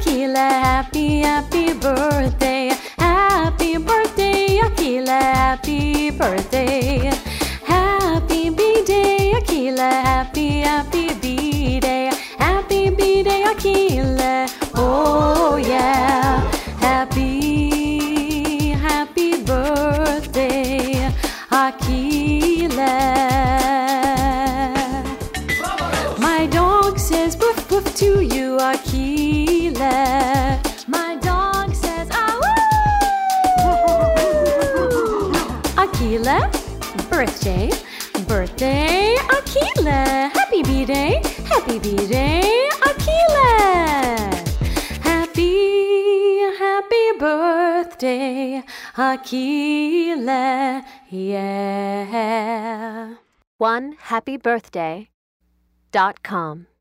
Akila. Happy, happy birthday. Happy birthday, Akila. Happy birthday. Happy B-Day, Akila. Happy, happy B-Day. Happy B-Day, Akila. Oh yeah. Happy, happy birthday, Akila. My dog says woof woof to you, Akila. My dog says ah woo. Akila, birthday, birthday, Akila. Happy B-Day, happy B-Day, Akila. Happy, happy birthday, Akila. Yeah. OneHappyBirthday.com